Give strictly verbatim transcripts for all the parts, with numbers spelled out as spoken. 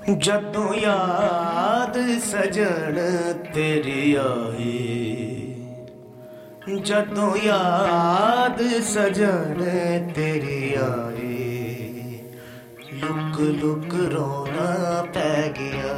जदों याद सजन तेरी आई, जदों याद सजन तेरी आई, लुक लुक रोना पै गया,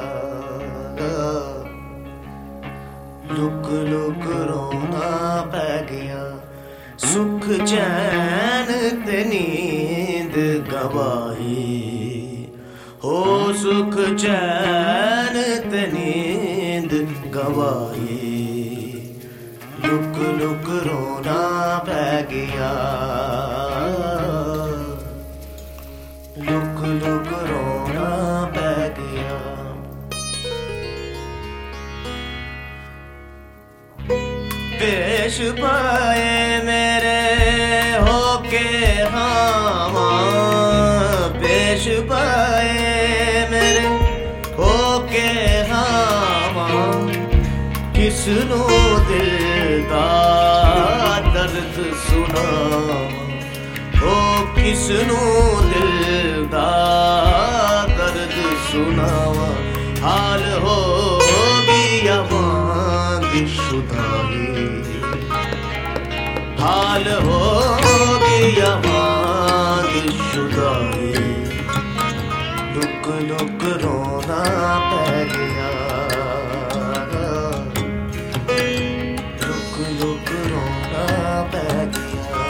लुक लुक रोना पै गया। सुख चैन ते नींद गवाई, हो सुख चैन ते नींद गवाई, लुक लुक रोना पै गया, लुक लुक रोना पै गया। पेश पाए मेरे होके हावा, पेश पाए मेरे होके हावा, किसनू दिल दा दर्द सुनावा, हो किसनू दिल दा दर्द सुनावा। हाल हो गया मांग शुदाई, हाल हो गया मांग शुदाई, लुक लुक रोना पै गया, लुक लुक रोना पै गया।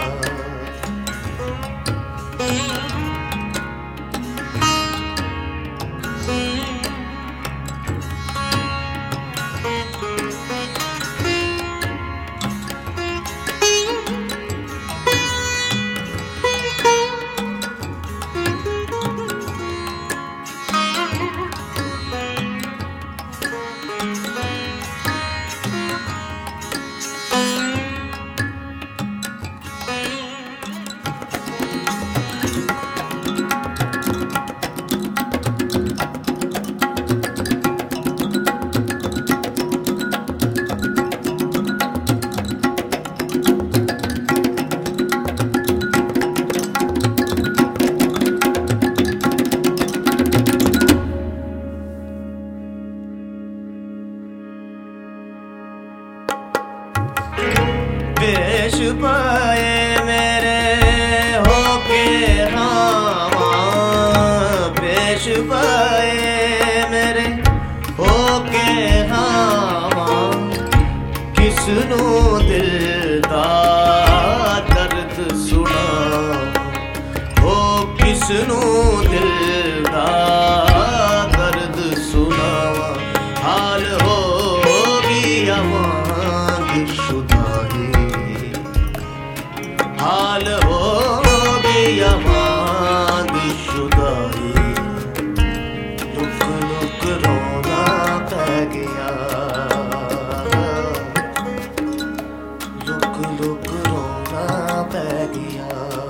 पेश पाए मेरे होके हावा, पेश पाए मेरे होके हावा, किसनू दिल दा दर्द सुनावा, हो किसनू दिल दा दर्द सुनावा। हाल हो गया मांग शुदाई, हाल हो गया मांग शुदाई, लुक लुक रोना पै गया, लुक लुक रोना पै गया।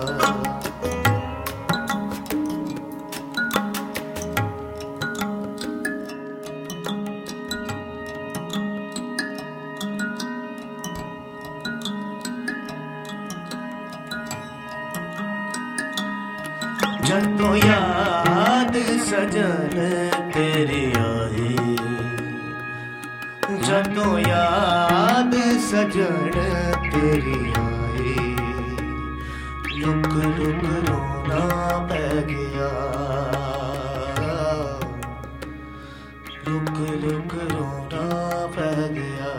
जदों याद सजन तेरी आई, जदों याद सजन तेरी आई, लुक लुक रोना पै गया, लुक लुक रोना पै गया,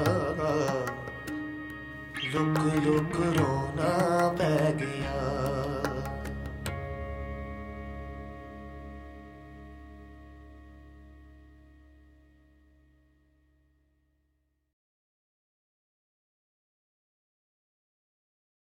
लुक लुक रोना पै गया।